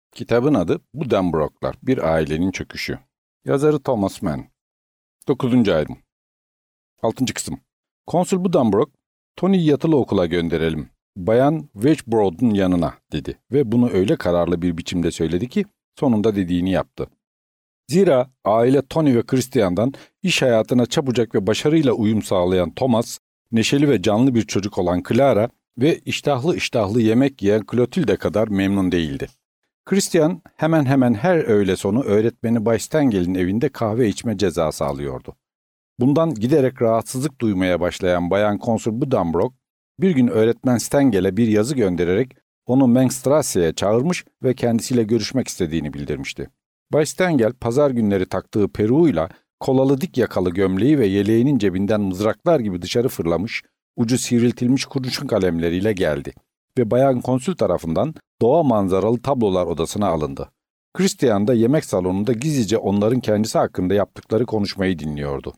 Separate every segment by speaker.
Speaker 1: Kitabın adı Buddenbrooklar, Bir Ailenin Çöküşü. Yazarı Thomas Mann. 9. ayrım. 6. kısım. Konsul Buddenbrook, "Tony'yi yatılı okula gönderelim. Bayan Wedgebroad'un yanına," dedi ve bunu öyle kararlı bir biçimde söyledi ki sonunda dediğini yaptı. Zira aile Tony ve Christian'dan iş hayatına çabucak ve başarıyla uyum sağlayan Thomas, neşeli ve canlı bir çocuk olan Clara ve iştahlı yemek yiyen Clotilde kadar memnun değildi. Christian hemen hemen her öğle sonu öğretmeni Bay Stengel'in evinde kahve içme cezası alıyordu. Bundan giderek rahatsızlık duymaya başlayan Bayan Konsul Buddenbrook, bir gün öğretmen Stengel'e bir yazı göndererek onu Mengstrasse'ye çağırmış ve kendisiyle görüşmek istediğini bildirmişti. Bay Stengel, pazar günleri taktığı peruğuyla kolalı dik yakalı gömleği ve yeleğinin cebinden mızraklar gibi dışarı fırlamış, ucu sivriltilmiş kurşun kalemleriyle geldi ve Bayan Konsul tarafından doğa manzaralı tablolar odasına alındı. Christian da yemek salonunda gizlice onların kendisi hakkında yaptıkları konuşmayı dinliyordu.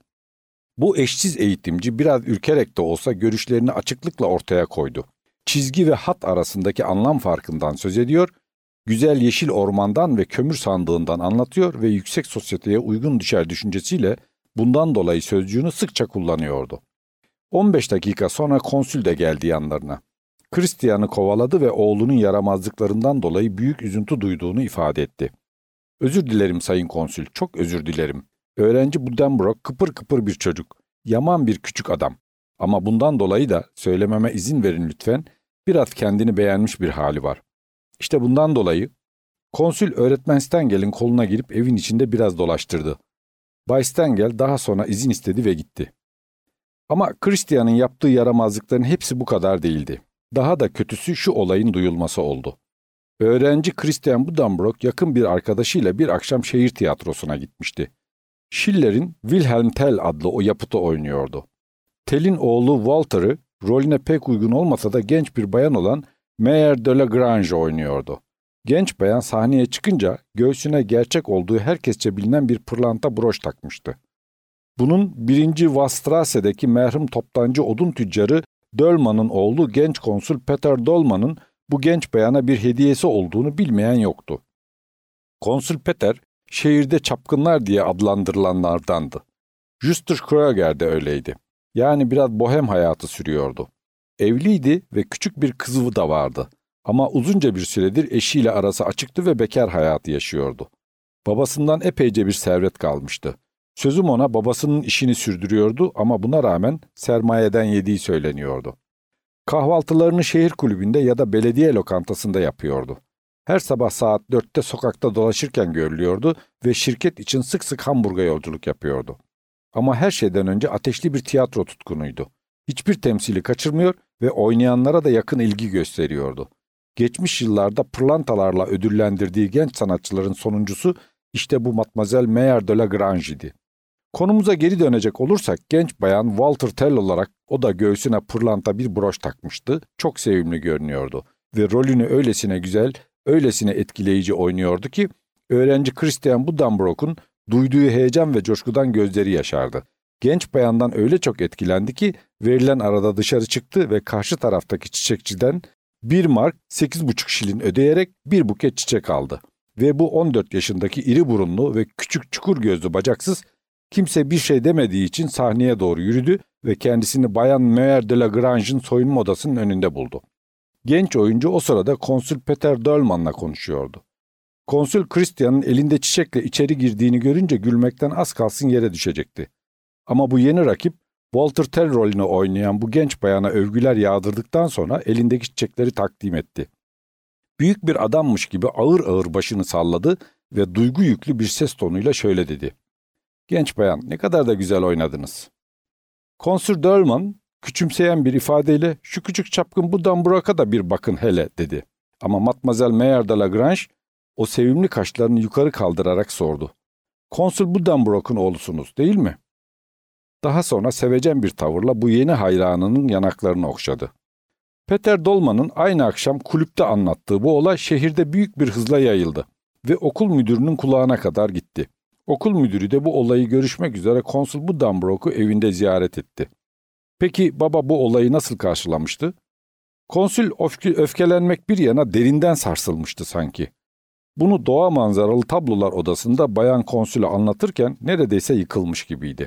Speaker 1: Bu eşsiz eğitimci biraz ürkerek de olsa görüşlerini açıklıkla ortaya koydu. Çizgi ve hat arasındaki anlam farkından söz ediyor, güzel yeşil ormandan ve kömür sandığından anlatıyor ve yüksek sosyeteye uygun düşer düşüncesiyle bundan dolayı sözcüğünü sıkça kullanıyordu. 15 dakika sonra konsül de geldi yanlarına. Christian'ı kovaladı ve oğlunun yaramazlıklarından dolayı büyük üzüntü duyduğunu ifade etti. "Özür dilerim Sayın Konsül, çok özür dilerim. Öğrenci Buddenbrook kıpır kıpır bir çocuk, yaman bir küçük adam. Ama bundan dolayı da söylememe izin verin lütfen, biraz kendini beğenmiş bir hali var. İşte bundan dolayı..." Konsül öğretmen Stengel'in koluna girip evin içinde biraz dolaştırdı. Bay Stengel daha sonra izin istedi ve gitti. Ama Christian'ın yaptığı yaramazlıkların hepsi bu kadar değildi. Daha da kötüsü şu olayın duyulması oldu. Öğrenci Christian Buddenbrook yakın bir arkadaşıyla bir akşam şehir tiyatrosuna gitmişti. Schiller'in Wilhelm Tell adlı o yapıtı oynuyordu. Tell'in oğlu Walter'ı rolüne pek uygun olmasa da genç bir bayan olan Mère de la Grange oynuyordu. Genç bayan sahneye çıkınca göğsüne gerçek olduğu herkesçe bilinen bir pırlanta broş takmıştı. Bunun 1. Wastrasse'deki merhum toptancı odun tüccarı Dölman'ın oğlu genç konsul Peter Dolman'ın bu genç bayana bir hediyesi olduğunu bilmeyen yoktu. Konsul Peter, şehirde çapkınlar diye adlandırılanlardandı. Justus Kröger de öyleydi. Yani biraz bohem hayatı sürüyordu. Evliydi ve küçük bir kızı da vardı. Ama uzunca bir süredir eşiyle arası açıktı ve bekar hayatı yaşıyordu. Babasından epeyce bir servet kalmıştı. Sözüm ona babasının işini sürdürüyordu ama buna rağmen sermayeden yediği söyleniyordu. Kahvaltılarını şehir kulübünde ya da belediye lokantasında yapıyordu. Her sabah saat 4'te sokakta dolaşırken görülüyordu ve şirket için sık sık Hamburg'a yolculuk yapıyordu. Ama her şeyden önce ateşli bir tiyatro tutkunuydu. Hiçbir temsili kaçırmıyor ve oynayanlara da yakın ilgi gösteriyordu. Geçmiş yıllarda pırlantalarla ödüllendirdiği genç sanatçıların sonuncusu işte bu Mademoiselle Mère de la Grange idi. Konumuza geri dönecek olursak genç bayan Walter Tell olarak o da göğsüne pırlanta bir broş takmıştı, çok sevimli görünüyordu ve rolünü öylesine güzel, öylesine etkileyici oynuyordu ki öğrenci Christian Buddenbrook'un duyduğu heyecan ve coşkudan gözleri yaşardı. Genç bayandan öyle çok etkilendi ki verilen arada dışarı çıktı ve karşı taraftaki çiçekçiden 1 mark 8,5 şilin ödeyerek bir buket çiçek aldı. Ve bu 14 yaşındaki iri burunlu ve küçük çukur gözlü bacaksız kimse bir şey demediği için sahneye doğru yürüdü ve kendisini Bayan Mère de la Grange'ın soyunma odasının önünde buldu. Genç oyuncu o sırada Konsül Peter Dolman'la konuşuyordu. Konsül Christian'ın elinde çiçekle içeri girdiğini görünce gülmekten az kalsın yere düşecekti. Ama bu yeni rakip Walter Tell rolünü oynayan bu genç bayana övgüler yağdırdıktan sonra elindeki çiçekleri takdim etti. Büyük bir adammış gibi ağır ağır başını salladı ve duygu yüklü bir ses tonuyla şöyle dedi. "Genç bayan, ne kadar da güzel oynadınız." Konsül Dolman küçümseyen bir ifadeyle "Şu küçük çapkın Buddenbrook'a da bir bakın hele," dedi. Ama Mademoiselle Mère de la Grange o sevimli kaşlarını yukarı kaldırarak sordu. "Konsül Buddenbrook'un oğlusunuz, değil mi?" Daha sonra sevecen bir tavırla bu yeni hayranının yanaklarını okşadı. Peter Dolman'ın aynı akşam kulüpte anlattığı bu olay şehirde büyük bir hızla yayıldı ve okul müdürünün kulağına kadar gitti. Okul müdürü de bu olayı görüşmek üzere Konsul Buddenbrook'u evinde ziyaret etti. Peki baba bu olayı nasıl karşılamıştı? Konsül öfkelenmek bir yana derinden sarsılmıştı sanki. Bunu doğa manzaralı tablolar odasında bayan konsüle anlatırken neredeyse yıkılmış gibiydi.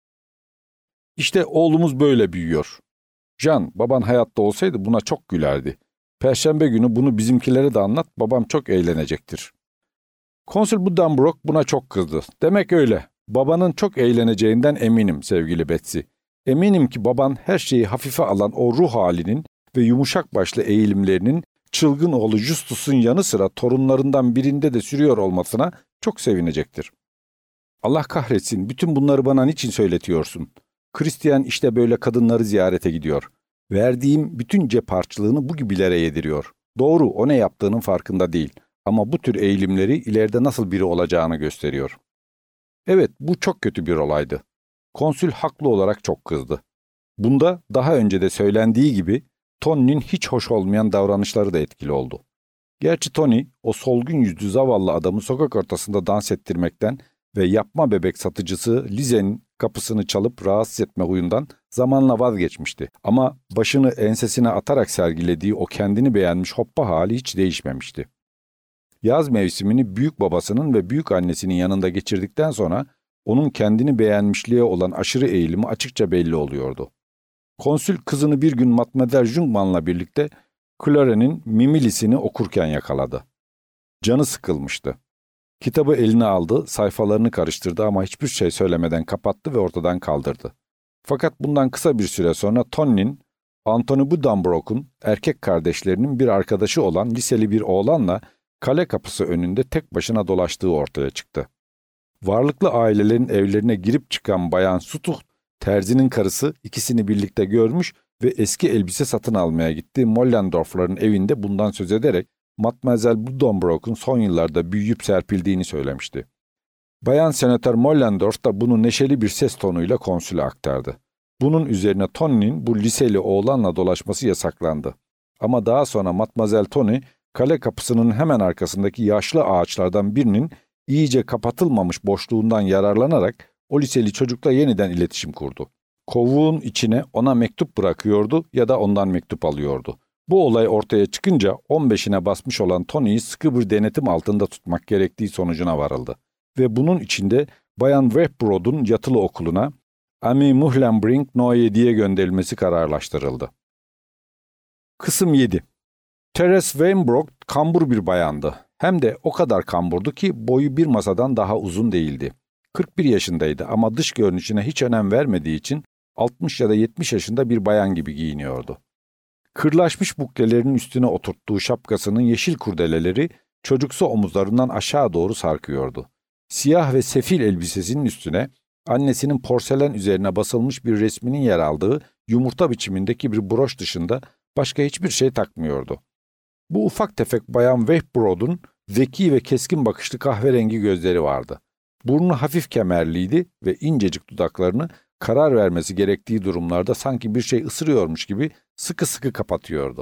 Speaker 1: İşte oğlumuz böyle büyüyor. Can, baban hayatta olsaydı buna çok gülerdi. Perşembe günü bunu bizimkilere de anlat, babam çok eğlenecektir. Konsül Buddenbrook buna çok kızdı. Demek öyle. Babanın çok eğleneceğinden eminim sevgili Betsy. Eminim ki baban her şeyi hafife alan o ruh halinin ve yumuşak başlı eğilimlerinin çılgın oğlu Justus'un yanı sıra torunlarından birinde de sürüyor olmasına çok sevinecektir. Allah kahretsin, bütün bunları bana niçin söyletiyorsun? Christian işte böyle kadınları ziyarete gidiyor. Verdiğim bütün cep harçlığını bu gibilere yediriyor. Doğru, o ne yaptığının farkında değil. Ama bu tür eğilimleri ileride nasıl biri olacağını gösteriyor. Evet, bu çok kötü bir olaydı. Konsül haklı olarak çok kızdı. Bunda daha önce de söylendiği gibi Tony'nin hiç hoş olmayan davranışları da etkili oldu. Gerçi Tony, o solgun yüzlü zavallı adamı sokak ortasında dans ettirmekten ve yapma bebek satıcısı Lize'nin kapısını çalıp rahatsız etme huyundan zamanla vazgeçmişti. Ama başını ensesine atarak sergilediği o kendini beğenmiş hoppa hali hiç değişmemişti. Yaz mevsimini büyük babasının ve büyük annesinin yanında geçirdikten sonra onun kendini beğenmişliğe olan aşırı eğilimi açıkça belli oluyordu. Konsül kızını bir gün Mademoiselle Jungmann'la birlikte Claren'in Mimilis'ini okurken yakaladı. Canı sıkılmıştı. Kitabı eline aldı, sayfalarını karıştırdı ama hiçbir şey söylemeden kapattı ve ortadan kaldırdı. Fakat bundan kısa bir süre sonra Tony'nin, Anthony Buddenbrook'un erkek kardeşlerinin bir arkadaşı olan liseli bir oğlanla kale kapısı önünde tek başına dolaştığı ortaya çıktı. Varlıklı ailelerin evlerine girip çıkan Bayan Sutuh, terzinin karısı, ikisini birlikte görmüş ve eski elbise satın almaya gittiği Mollendorf'ların evinde bundan söz ederek Mademoiselle Buddenbrook'un son yıllarda büyüyüp serpildiğini söylemişti. Bayan Senatör Mollendorf da bunu neşeli bir ses tonuyla konsüle aktardı. Bunun üzerine Tony'nin bu liseli oğlanla dolaşması yasaklandı. Ama daha sonra Mademoiselle Tony, kale kapısının hemen arkasındaki yaşlı ağaçlardan birinin iyice kapatılmamış boşluğundan yararlanarak o liseli çocukla yeniden iletişim kurdu. Kovuğun içine ona mektup bırakıyordu ya da ondan mektup alıyordu. Bu olay ortaya çıkınca 15'ine basmış olan Tony'yi sıkı bir denetim altında tutmak gerektiği sonucuna varıldı. Ve bunun içinde Bayan Westbrook'un yatılı okuluna Ami Muhlenbrink No. 7'ye gönderilmesi kararlaştırıldı. Kısım 7. Therese Weinbrook kambur bir bayandı. Hem de o kadar kamburdu ki boyu bir masadan daha uzun değildi. 41 yaşındaydı ama dış görünüşüne hiç önem vermediği için 60 ya da 70 yaşında bir bayan gibi giyiniyordu. Kırlaşmış buklelerinin üstüne oturttuğu şapkasının yeşil kurdeleleri çocuksu omuzlarından aşağı doğru sarkıyordu. Siyah ve sefil elbisesinin üstüne annesinin porselen üzerine basılmış bir resminin yer aldığı yumurta biçimindeki bir broş dışında başka hiçbir şey takmıyordu. Bu ufak tefek Bayan Westbrook'un zeki ve keskin bakışlı kahverengi gözleri vardı. Burnu hafif kemerliydi ve incecik dudaklarını karar vermesi gerektiği durumlarda sanki bir şey ısırıyormuş gibi sıkı sıkı kapatıyordu.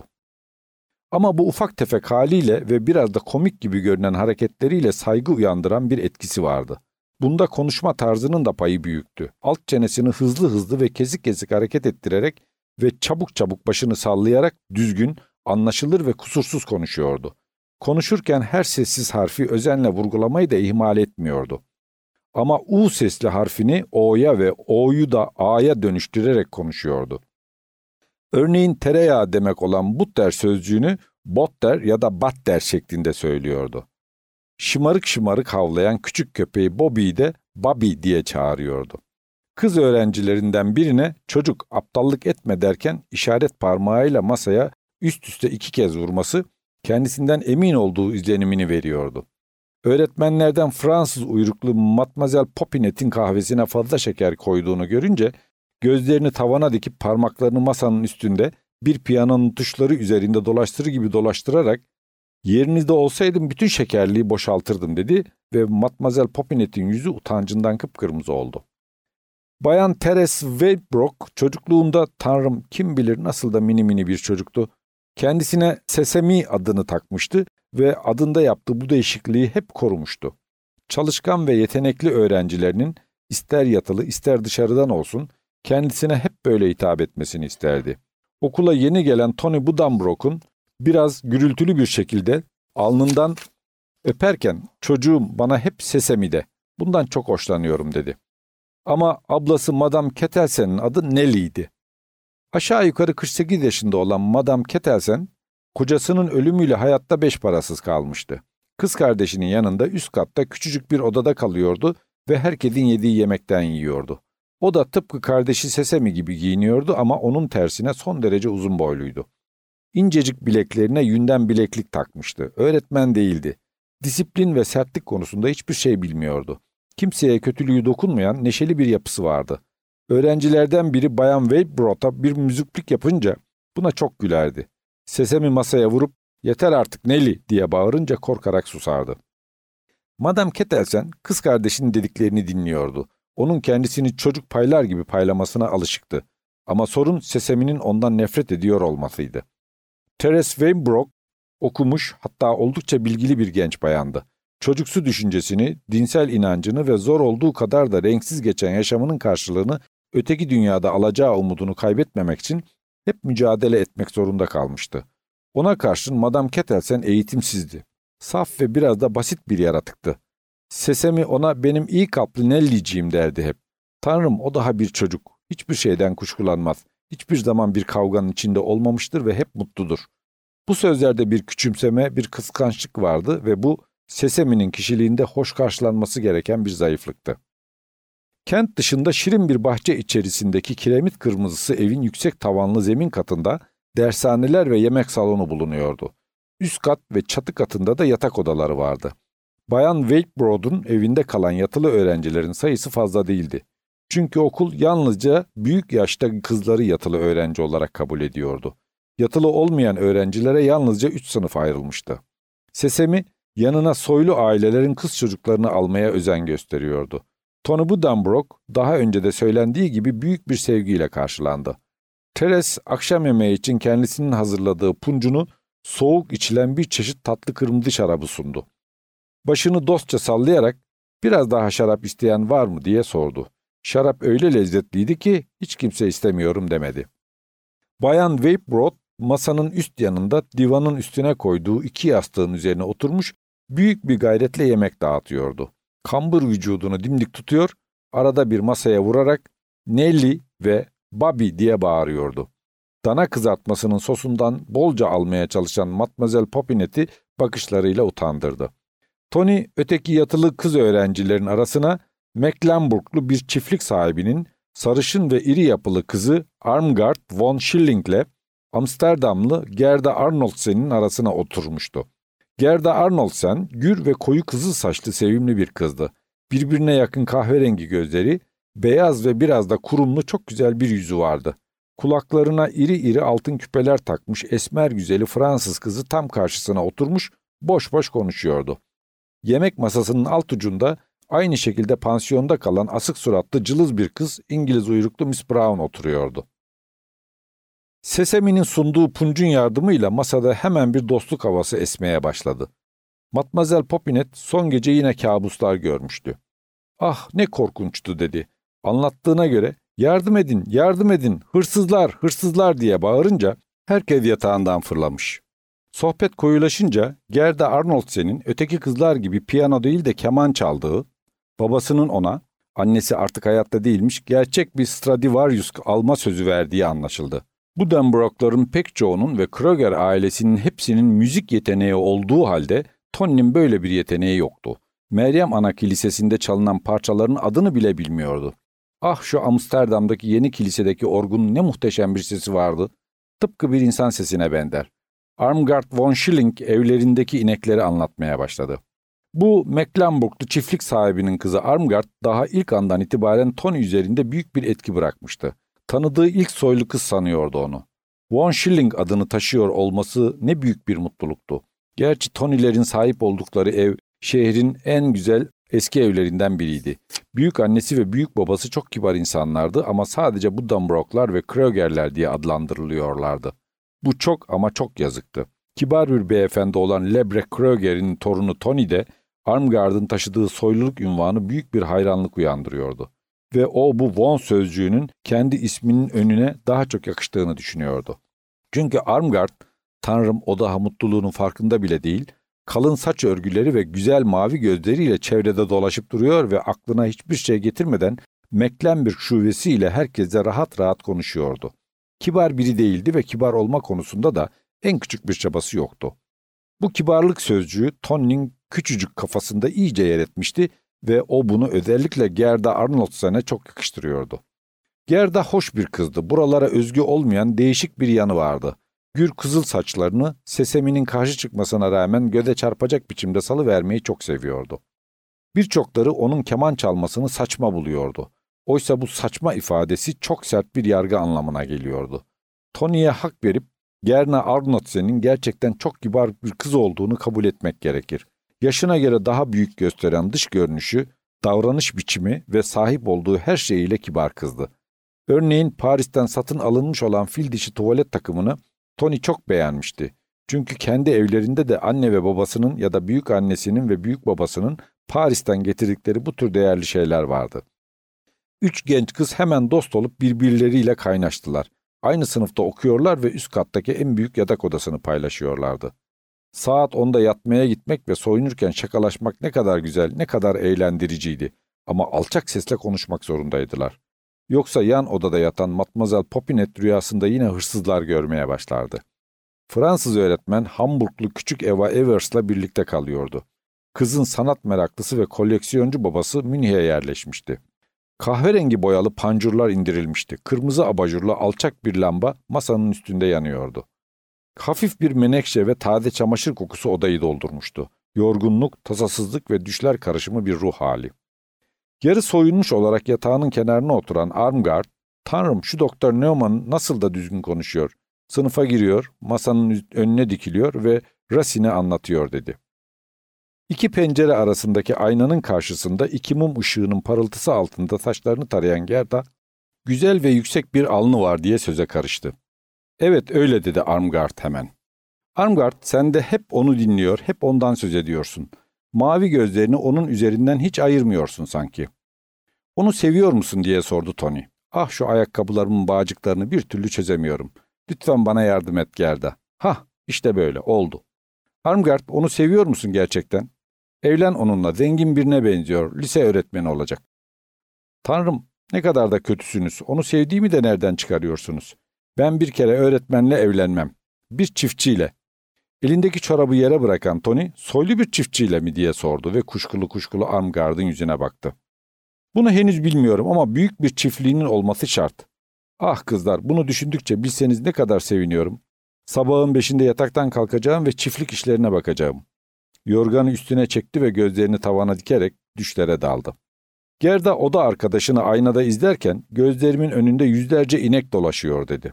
Speaker 1: Ama bu ufak tefek haliyle ve biraz da komik gibi görünen hareketleriyle saygı uyandıran bir etkisi vardı. Bunda konuşma tarzının da payı büyüktü. Alt çenesini hızlı hızlı ve kesik kesik hareket ettirerek ve çabuk çabuk başını sallayarak düzgün, anlaşılır ve kusursuz konuşuyordu. Konuşurken her sessiz harfi özenle vurgulamayı da ihmal etmiyordu. Ama U sesli harfini O'ya ve O'yu da A'ya dönüştürerek konuşuyordu. Örneğin tereyağı demek olan butter sözcüğünü botter ya da batter şeklinde söylüyordu. Şımarık şımarık havlayan küçük köpeği Bobby'yi de Bobby diye çağırıyordu. Kız öğrencilerinden birine çocuk aptallık etme derken işaret parmağıyla masaya üst üste 2 kez vurması kendisinden emin olduğu izlenimini veriyordu. Öğretmenlerden Fransız uyruklu Mademoiselle Popinette'in kahvesine fazla şeker koyduğunu görünce gözlerini tavana dikip parmaklarını masanın üstünde bir piyanonun tuşları üzerinde dolaştırır gibi dolaştırarak "Yerinizde olsaydım bütün şekerliği boşaltırdım" dedi ve Mademoiselle Popinette'in yüzü utancından kıpkırmızı oldu. Bayan Therese Westbrook çocukluğunda Tanrım kim bilir nasıl da mini mini bir çocuktu. Kendisine Sesemi adını takmıştı ve adında yaptığı bu değişikliği hep korumuştu. Çalışkan ve yetenekli öğrencilerinin ister yatılı ister dışarıdan olsun kendisine hep böyle hitap etmesini isterdi. Okula yeni gelen Tony Buddenbrook'un biraz gürültülü bir şekilde alnından Öperken çocuğum bana hep Sesemi'de. Bundan çok hoşlanıyorum dedi. Ama ablası Madame Kettelsen'in adı Nellie'ydi. Aşağı yukarı 48 yaşında olan Madame Kettelsen, kocasının ölümüyle hayatta beş parasız kalmıştı. Kız kardeşinin yanında üst katta küçücük bir odada kalıyordu ve herkesin yediği yemekten yiyordu. O da tıpkı kardeşi Sesemi gibi giyiniyordu ama onun tersine son derece uzun boyluydu. İncecik bileklerine yünden bileklik takmıştı. Öğretmen değildi. Disiplin ve sertlik konusunda hiçbir şey bilmiyordu. Kimseye kötülüğü dokunmayan neşeli bir yapısı vardı. Öğrencilerden biri Bayan Weibroth'a bir müziklik yapınca buna çok gülerdi. Sesemi masaya vurup "Yeter artık Nelly" diye bağırınca korkarak susardı. Madame Kettelsen kız kardeşinin dediklerini dinliyordu. Onun kendisini çocuk paylar gibi paylamasına alışıktı. Ama sorun Sesemi'nin ondan nefret ediyor olmasıydı. Therese Weibroth okumuş, hatta oldukça bilgili bir genç bayandı. Çocuksu düşüncesini, dinsel inancını ve zor olduğu kadar da renksiz geçen yaşamının karşılığını öteki dünyada alacağı umudunu kaybetmemek için hep mücadele etmek zorunda kalmıştı. Ona karşın Madame Kettelsen eğitimsizdi. Saf ve biraz da basit bir yaratıktı. Sesemi ona "benim iyi kalpli Nellie'ciğim" derdi hep. Tanrım, o daha bir çocuk. Hiçbir şeyden kuşkulanmaz. Hiçbir zaman bir kavganın içinde olmamıştır ve hep mutludur. Bu sözlerde bir küçümseme, bir kıskançlık vardı ve bu Sesemi'nin kişiliğinde hoş karşılanması gereken bir zayıflıktı. Kent dışında şirin bir bahçe içerisindeki kiremit kırmızısı evin yüksek tavanlı zemin katında dershaneler ve yemek salonu bulunuyordu. Üst kat ve çatı katında da yatak odaları vardı. Bayan Weibroth'un evinde kalan yatılı öğrencilerin sayısı fazla değildi. Çünkü okul yalnızca büyük yaşta kızları yatılı öğrenci olarak kabul ediyordu. Yatılı olmayan öğrencilere yalnızca 3 sınıf ayrılmıştı. Sesemi yanına soylu ailelerin kız çocuklarını almaya özen gösteriyordu. Tony Buddenbrook daha önce de söylendiği gibi büyük bir sevgiyle karşılandı. Therese akşam yemeği için kendisinin hazırladığı puncunu soğuk içilen bir çeşit tatlı kırmızı şarabı sundu. Başını dostça sallayarak "Biraz daha şarap isteyen var mı?" diye sordu. Şarap öyle lezzetliydi ki hiç kimse istemiyorum demedi. Bayan Weibroth masanın üst yanında divanın üstüne koyduğu 2 yastığın üzerine oturmuş büyük bir gayretle yemek dağıtıyordu. Kambur vücudunu dimdik tutuyor, arada bir masaya vurarak "Nelly" ve "Bobby" diye bağırıyordu. Dana kızartmasının sosundan bolca almaya çalışan Mademoiselle Popinette'i bakışlarıyla utandırdı. Tony öteki yatılı kız öğrencilerin arasına Mecklenburglu bir çiftlik sahibinin sarışın ve iri yapılı kızı Armgard von Schilling'le Amsterdamlı Gerda Arnoldsen'in arasına oturmuştu. Gerda Arnoldsen, gür ve koyu kızıl saçlı sevimli bir kızdı. Birbirine yakın kahverengi gözleri, beyaz ve biraz da kurumlu çok güzel bir yüzü vardı. Kulaklarına iri iri altın küpeler takmış esmer güzeli Fransız kızı tam karşısına oturmuş, boş boş konuşuyordu. Yemek masasının alt ucunda aynı şekilde pansiyonda kalan asık suratlı cılız bir kız İngiliz uyruklu Miss Brown oturuyordu. Sesemi'nin sunduğu puncun yardımıyla masada hemen bir dostluk havası esmeye başladı. Mademoiselle Popinette son gece yine kabuslar görmüştü. "Ah, ne korkunçtu" dedi. Anlattığına göre "Yardım edin, yardım edin, hırsızlar, hırsızlar" diye bağırınca herkes yatağından fırlamış. Sohbet koyulaşınca Gerda Arnoldsen'in öteki kızlar gibi piyano değil de keman çaldığı, babasının ona, annesi artık hayatta değilmiş, gerçek bir Stradivarius alma sözü verdiği anlaşıldı. Buddenbrook'ların pek çoğunun ve Kröger ailesinin hepsinin müzik yeteneği olduğu halde Tony'nin böyle bir yeteneği yoktu. Meryem Ana Kilisesi'nde çalınan parçaların adını bile bilmiyordu. Ah, şu Amsterdam'daki yeni kilisedeki orgunun ne muhteşem bir sesi vardı. Tıpkı bir insan sesine benzer. Armgard von Schilling evlerindeki inekleri anlatmaya başladı. Bu Mecklenburglu çiftlik sahibinin kızı Armgard daha ilk andan itibaren Tony üzerinde büyük bir etki bırakmıştı. Tanıdığı ilk soylu kız sanıyordu onu. Von Schilling adını taşıyor olması ne büyük bir mutluluktu. Gerçi Tony'lerin sahip oldukları ev şehrin en güzel eski evlerinden biriydi. Büyük annesi ve büyük babası çok kibar insanlardı ama sadece Buddenbrook'lar ve Kröger'ler diye adlandırılıyorlardı. Bu çok ama çok yazıktı. Kibar bir beyefendi olan Lebrecht Kröger'in torunu Tony de Armgard'ın taşıdığı soyluluk unvanı büyük bir hayranlık uyandırıyordu. Ve o bu von sözcüğünün kendi isminin önüne daha çok yakıştığını düşünüyordu. Çünkü Armgard, Tanrım o daha mutluluğunun farkında bile değil, kalın saç örgüleri ve güzel mavi gözleriyle çevrede dolaşıp duruyor ve aklına hiçbir şey getirmeden Mecklenburg şuvesiyle herkesle rahat rahat konuşuyordu. Kibar biri değildi ve kibar olma konusunda da en küçük bir çabası yoktu. Bu kibarlık sözcüğü Tony'nin küçücük kafasında iyice yer etmişti ve o bunu özellikle Gerda Arnoldsen'e çok yakıştırıyordu. Gerda hoş bir kızdı. Buralara özgü olmayan değişik bir yanı vardı. Gür kızıl saçlarını Sesemi'nin karşı çıkmasına rağmen göze çarpacak biçimde salıvermeyi çok seviyordu. Birçokları onun keman çalmasını saçma buluyordu. Oysa bu saçma ifadesi çok sert bir yargı anlamına geliyordu. Tony'ye hak verip Gerda Arnoldsen'in gerçekten çok kibar bir kız olduğunu kabul etmek gerekir. Yaşına göre daha büyük gösteren dış görünüşü, davranış biçimi ve sahip olduğu her şeyiyle kibar kızdı. Örneğin Paris'ten satın alınmış olan fil dişi tuvalet takımını Tony çok beğenmişti. Çünkü kendi evlerinde de anne ve babasının ya da büyük annesinin ve büyük babasının Paris'ten getirdikleri bu tür değerli şeyler vardı. Üç genç kız hemen dost olup birbirleriyle kaynaştılar. Aynı sınıfta okuyorlar ve üst kattaki en büyük yatak odasını paylaşıyorlardı. Saat 10'da yatmaya gitmek ve soyunurken şakalaşmak ne kadar güzel, ne kadar eğlendiriciydi. Ama alçak sesle konuşmak zorundaydılar. Yoksa yan odada yatan Matmazel Popinette rüyasında yine hırsızlar görmeye başlardı. Fransız öğretmen Hamburglu küçük Eva Evers'la birlikte kalıyordu. Kızın sanat meraklısı ve koleksiyoncu babası Münih'e yerleşmişti. Kahverengi boyalı pancurlar indirilmişti. Kırmızı abajurlu alçak bir lamba masanın üstünde yanıyordu. Hafif bir menekşe ve taze çamaşır kokusu odayı doldurmuştu. Yorgunluk, tasasızlık ve düşler karışımı bir ruh hali. Yarı soyunmuş olarak yatağının kenarına oturan Armgard, "Tanrım, şu Doktor Neumann nasıl da düzgün konuşuyor. Sınıfa giriyor, masanın önüne dikiliyor ve Racine'i anlatıyor," dedi. İki pencere arasındaki aynanın karşısında iki mum ışığının parıltısı altında saçlarını tarayan Gerda, "Güzel ve yüksek bir alnı var," diye söze karıştı. "Evet, öyle," dedi Armgard hemen. "Armgard, sen de hep onu dinliyor, hep ondan söz ediyorsun. Mavi gözlerini onun üzerinden hiç ayırmıyorsun sanki." "Onu seviyor musun?" diye sordu Tony. "Ah, şu ayakkabılarımın bağcıklarını bir türlü çözemiyorum. Lütfen bana yardım et Gerda." "Hah, işte böyle, oldu." "Armgard, onu seviyor musun gerçekten? Evlen onunla, zengin birine benziyor, lise öğretmeni olacak." "Tanrım, ne kadar da kötüsünüz, onu sevdiğimi de nereden çıkarıyorsunuz? Ben bir kere öğretmenle evlenmem. Bir çiftçiyle." Elindeki çorabı yere bırakan Tony, "Soylu bir çiftçiyle mi?" diye sordu ve kuşkulu kuşkulu Armgard'ın yüzüne baktı. "Bunu henüz bilmiyorum ama büyük bir çiftliğinin olması şart." "Ah kızlar, bunu düşündükçe bilseniz ne kadar seviniyorum. Sabahın 5'inde yataktan kalkacağım ve çiftlik işlerine bakacağım." Yorganı üstüne çekti ve gözlerini tavana dikerek düşlere daldı. Gerda oda arkadaşını aynada izlerken gözlerimin önünde yüzlerce inek dolaşıyor dedi.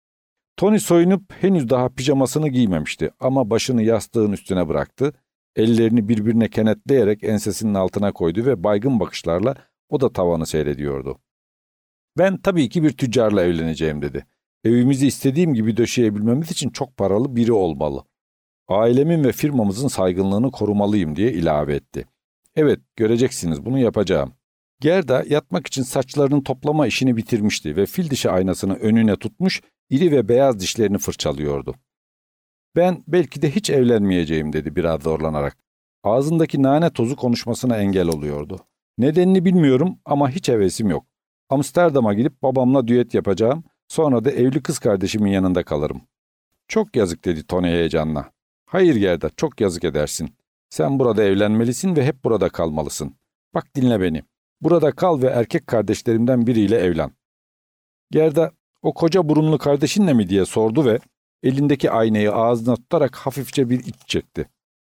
Speaker 1: Tony soyunup henüz daha pijamasını giymemişti ama başını yastığın üstüne bıraktı, ellerini birbirine kenetleyerek ensesinin altına koydu ve baygın bakışlarla o da tavanı seyrediyordu. "Ben tabii ki bir tüccarla evleneceğim," dedi. "Evimizi istediğim gibi döşeyebilmemiz için çok paralı biri olmalı. Ailemin ve firmamızın saygınlığını korumalıyım," diye ilave etti. "Evet, göreceksiniz, bunu yapacağım." Gerda yatmak için saçlarının toplama işini bitirmişti ve fil dişi aynasını önüne tutmuş, iri ve beyaz dişlerini fırçalıyordu. "Ben belki de hiç evlenmeyeceğim," dedi biraz zorlanarak. Ağzındaki nane tozu konuşmasına engel oluyordu. "Nedenini bilmiyorum ama hiç hevesim yok. Amsterdam'a gidip babamla düet yapacağım, sonra da evli kız kardeşimin yanında kalırım." "Çok yazık," dedi Tony heyecanla. "Hayır Gerda, çok yazık edersin. Sen burada evlenmelisin ve hep burada kalmalısın. Bak, dinle beni. Burada kal ve erkek kardeşlerimden biriyle evlen." Gerda, "O koca burunlu kardeşinle mi?" diye sordu ve elindeki aynayı ağzına tutarak hafifçe bir iç çekti.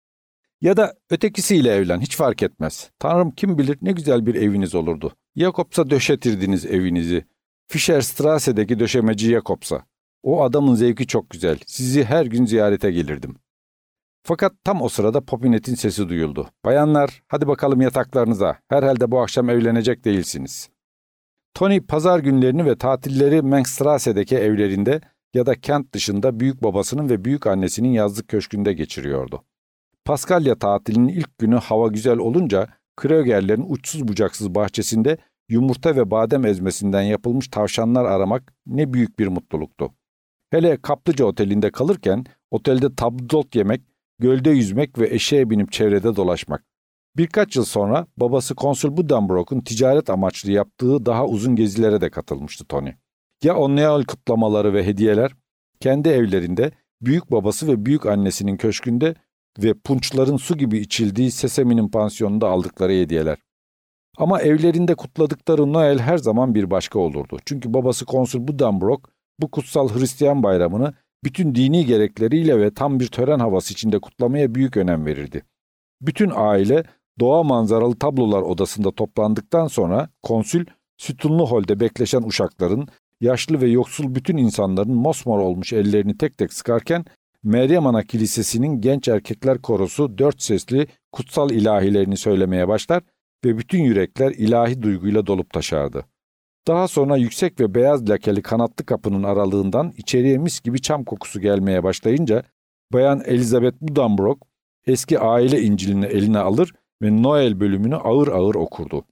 Speaker 1: "Ya da ötekisiyle evlen, hiç fark etmez. Tanrım, kim bilir ne güzel bir eviniz olurdu. Jakobs'a döşetirdiniz evinizi. Fischerstrasse'deki döşemeci Jakobs'a. O adamın zevki çok güzel. Sizi her gün ziyarete gelirdim." Fakat tam o sırada Popinette'in sesi duyuldu. "Bayanlar, hadi bakalım yataklarınıza. Herhalde bu akşam evlenecek değilsiniz." Tony pazar günlerini ve tatilleri Mengstrasse'deki evlerinde ya da kent dışında büyük babasının ve büyük annesinin yazlık köşkünde geçiriyordu. Paskalya tatilinin ilk günü hava güzel olunca Krögerlerin uçsuz bucaksız bahçesinde yumurta ve badem ezmesinden yapılmış tavşanlar aramak ne büyük bir mutluluktu. Hele Kaplıca Oteli'nde kalırken otelde tabldot yemek, gölde yüzmek ve eşeğe binip çevrede dolaşmak. Birkaç yıl sonra babası Konsul Buddenbrook'un ticaret amaçlı yaptığı daha uzun gezilere de katılmıştı Tony. Ya o Noel kutlamaları ve hediyeler, kendi evlerinde, büyük babası ve büyük annesinin köşkünde ve punçların su gibi içildiği Seseme'nin pansiyonunda aldıkları hediyeler. Ama evlerinde kutladıkları Noel her zaman bir başka olurdu. Çünkü babası Konsul Buddenbrook bu kutsal Hristiyan bayramını bütün dini gerekleriyle ve tam bir tören havası içinde kutlamaya büyük önem verirdi. Bütün aile doğa manzaralı tablolar odasında toplandıktan sonra konsül sütunlu holde bekleşen uşakların, yaşlı ve yoksul bütün insanların mosmor olmuş ellerini tek tek sıkarken Meryem Ana Kilisesi'nin genç erkekler korosu dört sesli kutsal ilahilerini söylemeye başlar ve bütün yürekler ilahi duyguyla dolup taşardı. Daha sonra yüksek ve beyaz lakeli kanatlı kapının aralığından içeriye mis gibi çam kokusu gelmeye başlayınca Bayan Elizabeth Buddenbrook eski aile İncil'ini eline alır ve Noel bölümünü ağır ağır okurdu.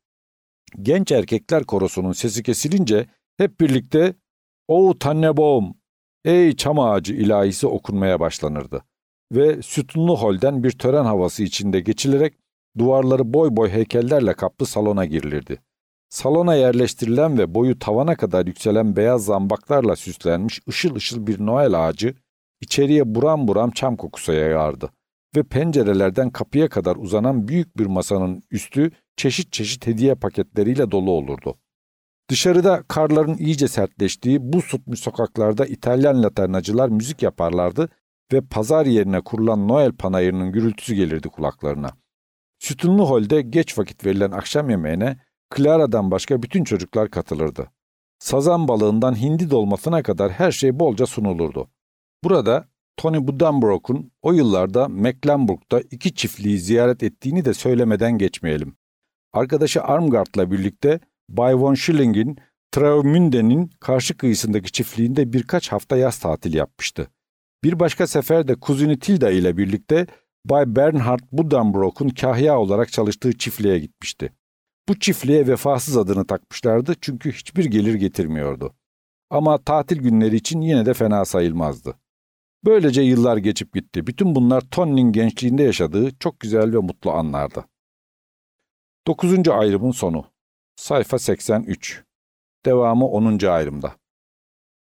Speaker 1: Genç erkekler korosunun sesi kesilince hep birlikte "O Tannenbaum, ey çam ağacı" ilahisi okunmaya başlanırdı. Ve sütunlu holden bir tören havası içinde geçilerek duvarları boy boy heykellerle kaplı salona girilirdi. Salona yerleştirilen ve boyu tavana kadar yükselen beyaz zambaklarla süslenmiş ışıl ışıl bir Noel ağacı içeriye buram buram çam kokusu yayardı ve pencerelerden kapıya kadar uzanan büyük bir masanın üstü çeşit çeşit hediye paketleriyle dolu olurdu. Dışarıda karların iyice sertleştiği buz tutmuş sokaklarda İtalyan laternacılar müzik yaparlardı ve pazar yerine kurulan Noel panayırının gürültüsü gelirdi kulaklarına. Sütunlu holde geç vakit verilen akşam yemeğine Clara'dan başka bütün çocuklar katılırdı. Sazan balığından hindi dolmasına kadar her şey bolca sunulurdu. Burada Tony Buddenbrook'un o yıllarda Mecklenburg'da 2 çiftliği ziyaret ettiğini de söylemeden geçmeyelim. Arkadaşı Armgard'la birlikte Bay von Schilling'in Travemünde'nin karşı kıyısındaki çiftliğinde birkaç hafta yaz tatili yapmıştı. Bir başka sefer de kuzini Tilda ile birlikte Bay Bernhard Buddenbrook'un kahya olarak çalıştığı çiftliğe gitmişti. Bu çiftliğe vefasız adını takmışlardı çünkü hiçbir gelir getirmiyordu. Ama tatil günleri için yine de fena sayılmazdı. Böylece yıllar geçip gitti. Bütün bunlar Tony'nin gençliğinde yaşadığı çok güzel ve mutlu anlardı. 9. ayrımın sonu. Sayfa 83. Devamı 10. ayrımda.